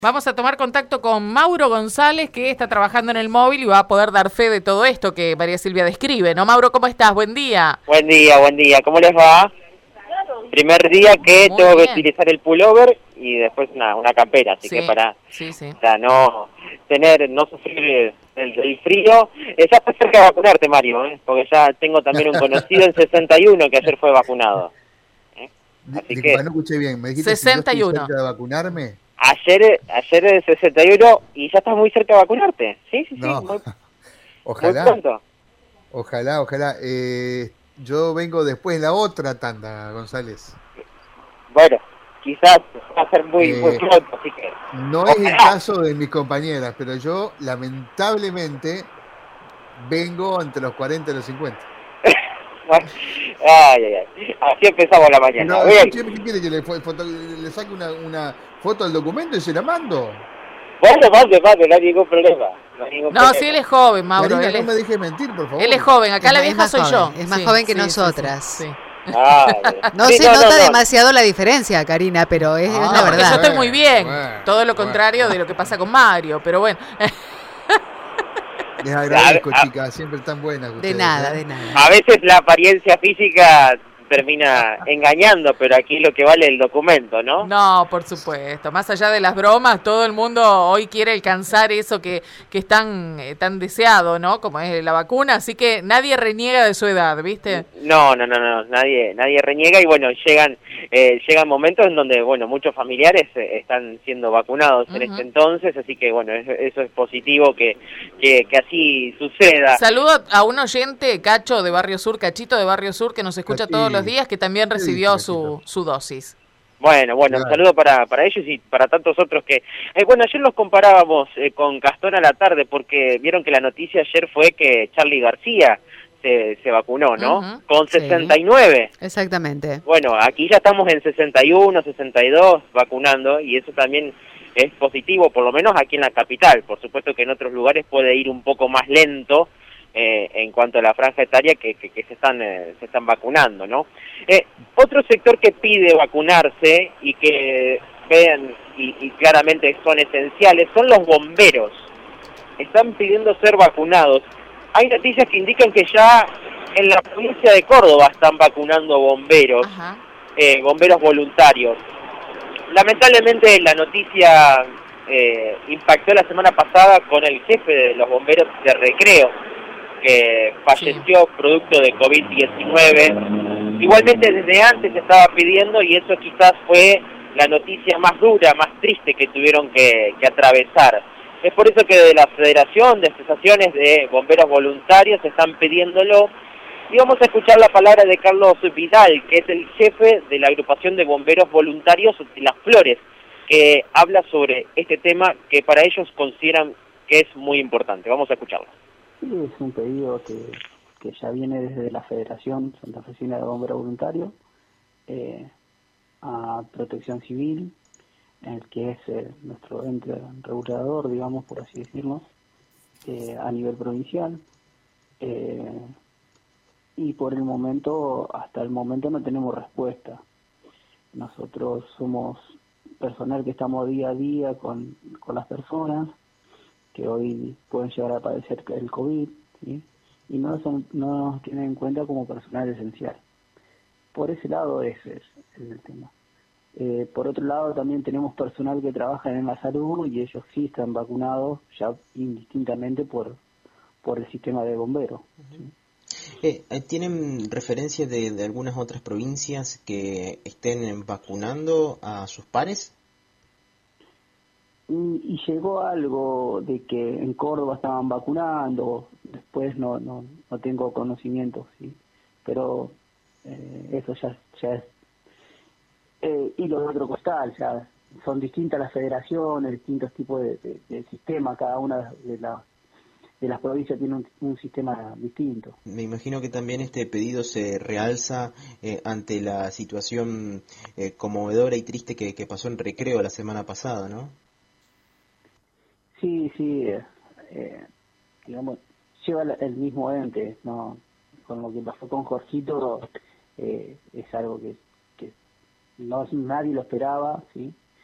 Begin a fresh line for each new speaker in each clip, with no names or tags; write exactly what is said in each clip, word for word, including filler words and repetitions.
Vamos a tomar contacto con Mauro González, que está trabajando en el móvil y va a poder dar fe de todo esto que María Silvia describe, ¿no? Mauro, ¿cómo estás? Buen día.
Buen día, buen día. ¿Cómo les va? Primer día que
Muy
tengo
bien.
que utilizar el pullover y después una, una campera, así
Sí,
que para
sí, sí.
o sea, no tener, no sufrir el, el frío. Eh, ya está cerca de vacunarte, Mario, ¿eh? Porque ya tengo también un conocido en sesenta y uno que ayer fue vacunado. ¿eh?
Di-
Así
Disculpa,
que
no escuché bien. ¿Me dijiste si yo
sesenta y
estoy
uno.
cerca de vacunarme?
ayer ayer es sesenta y uno y ya estás muy cerca de vacunarte. Sí, sí, sí,
No.
muy, muy
Ojalá,
pronto.
ojalá, ojalá. Eh, yo vengo después de la otra tanda, González.
Bueno, quizás va a ser muy, muy
Eh,
pronto, así que
no es el
ojalá.
caso de mis compañeras, pero yo lamentablemente vengo entre los cuarenta y los cincuenta.
Ay, ay, ay. Así empezamos la mañana.
Pero
Bien.
escúcheme, ¿qué quiere que le, fo- foto- le saque una, una foto al documento y se la mando?
Bueno, mande, mande, no hay ningún problema. No hay ningún
No, sí, él
problema.
es joven, Mauro.
Karina,
Él
no
es,
me dejes mentir, por
él es
favor.
joven. Acá
Es,
la
ma- es
vieja
más
soy
joven,
yo.
es más
Sí,
joven que
sí, sí, sí,
nosotras.
sí.
Ah,
No
sí,
se
no,
nota
no, no.
demasiado la diferencia, Karina, pero es, es
Ah,
la
No, porque yo
verdad.
estoy muy bien.
Bueno,
Todo lo
bueno,
contrario de lo que pasa con Mario, pero bueno.
Les
A,
agradezco,
a-
chicas, siempre están buenas
De
ustedes,
nada,
¿eh?
de nada.
a veces la apariencia física termina engañando, pero aquí lo que vale es el documento, ¿no?
No, por supuesto. Más allá de las bromas, todo el mundo hoy quiere alcanzar eso que, que es tan, eh, tan deseado, ¿no? Como es la vacuna, así que nadie reniega de su edad, ¿viste?
No, no, no, no, nadie, nadie reniega y bueno, llegan, eh, llegan momentos en donde, bueno, muchos familiares eh, están siendo vacunados en
Ujú.
este entonces, así que bueno, eso, eso es positivo que, que, que así suceda.
Saludo a un oyente, Cacho de Barrio Sur, Cachito de Barrio Sur, que nos escucha todos los
Cachito.
días, que también
¿Qué dice,
recibió
Cachito?
su, su dosis.
Bueno, bueno, un
Claro.
saludo para, para ellos y para tantos otros que... Eh, bueno, ayer los comparábamos eh, con Gastón a la tarde porque vieron que la noticia ayer fue que Charly García se, se vacunó, ¿no?
Ujú.
Con
Sí.
sesenta y nueve.
Exactamente.
Bueno, aquí ya estamos en sesenta y uno, sesenta y dos vacunando y eso también es positivo, por lo menos aquí en la capital. Por supuesto que en otros lugares puede ir un poco más lento eh, en cuanto a la franja etaria que, que, que se están eh, se están vacunando, ¿no? Eh, otro sector que pide vacunarse y que vean y, y claramente son esenciales son los bomberos. Están pidiendo ser vacunados. Hay noticias que indican que ya en la provincia de Córdoba están vacunando bomberos,
Ajá.
eh, bomberos voluntarios. Lamentablemente la noticia eh, impactó la semana pasada con el jefe de los bomberos de Recreo, que falleció producto de COVID diecinueve. Igualmente desde antes se estaba pidiendo y eso quizás fue la noticia más dura, más triste que tuvieron que, que atravesar. Es por eso que de la Federación de Asociaciones de Bomberos Voluntarios están pidiéndolo. Y vamos a escuchar la palabra de Carlos Vidal, que es el jefe de la agrupación de bomberos voluntarios de Las Flores, que habla sobre este tema que para ellos consideran que es muy importante. Vamos a escucharlo.
Sí, es un pedido que, que ya viene desde la Federación Santafesina de Bomberos Voluntarios eh, a Protección Civil, el que es eh, nuestro ente regulador, digamos, por así decirlo, eh, a nivel provincial. Eh, y por el momento, hasta el momento no tenemos respuesta. Nosotros somos personal que estamos día a día con, con las personas que hoy pueden llegar a padecer el COVID, ¿sí? Y no, son, no nos tienen en cuenta como personal esencial. Por ese lado ese es el tema. Eh, por otro lado también tenemos personal que trabaja en la salud y ellos sí están vacunados ya indistintamente por, por el sistema de bomberos, ¿sí?
Eh, ¿Tienen referencias de, de algunas otras provincias que estén vacunando a sus pares?
Y, y llegó algo de que en Córdoba estaban vacunando, después no no, no tengo conocimiento, sí, pero eh, eso ya, ya es eh, hilo de otro costal, ya son distintas las federaciones, distintos tipos de, de, de sistemas, cada una de las de las provincias tiene un, un sistema distinto.
Me imagino que también este pedido se realza eh, ante la situación eh, conmovedora y triste que, que pasó en Recreo la semana pasada, ¿no?
Sí, sí, eh, eh, digamos, lleva la- el mismo ente, ¿no? Con lo que pasó con Jorgito, eh, es algo que, que no nadie lo esperaba, ¿sí?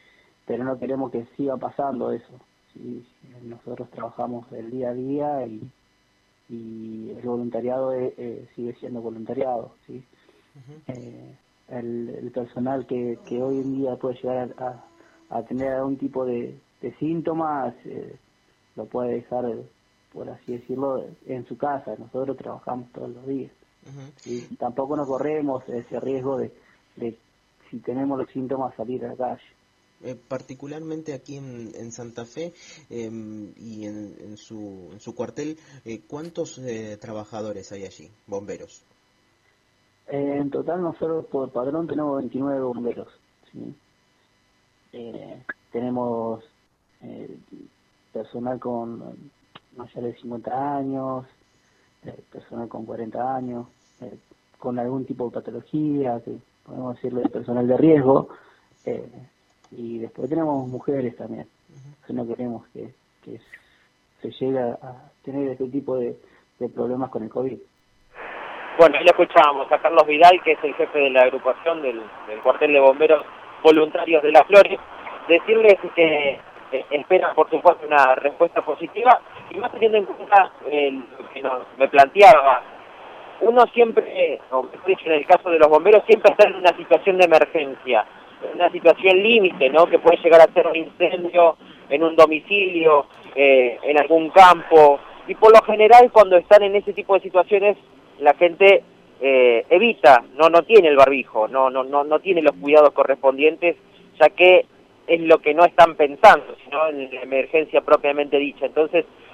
pero no queremos que siga pasando eso. ¿Sí? Nosotros trabajamos el día a día y, y el voluntariado es, eh, sigue siendo voluntariado, ¿sí? Uh-huh. eh, el, el personal que, que hoy en día puede llegar a, a, a tener algún tipo de, de síntomas, eh, lo puede dejar, por así decirlo, en su casa. Nosotros trabajamos todos los días. Uh-huh. ¿Sí? Tampoco nos corremos ese riesgo de, de, si tenemos los síntomas, salir a la calle.
Eh, particularmente aquí en, en Santa Fe eh, y en, en, su, en su cuartel, eh, ¿cuántos eh, trabajadores hay allí, bomberos?
Eh, en total nosotros por padrón tenemos veintinueve bomberos, ¿sí? Eh, tenemos eh, personal con mayores de cincuenta años, eh, personal con cuarenta años, eh, con algún tipo de patología, que podemos decirle personal de riesgo, eh, y después tenemos mujeres también. Uh-huh. No queremos que, que se llegue a tener este tipo de, de problemas con el COVID.
Bueno, ahí lo escuchábamos a Carlos Vidal, que es el jefe de la agrupación del, del cuartel de bomberos voluntarios de Las Flores, decirles que eh, esperan, por supuesto, una respuesta positiva, y más teniendo en cuenta eh, lo que nos, me planteaba. Uno siempre, o mejor dicho, en el caso de los bomberos, siempre está en una situación de emergencia, una situación límite, ¿no? Que puede llegar a ser un incendio en un domicilio, eh, en algún campo, y por lo general cuando están en ese tipo de situaciones la gente eh, evita, no no tiene el barbijo, no no no no tiene los cuidados correspondientes, ya que es lo que no están pensando, sino en la emergencia propiamente dicha. Entonces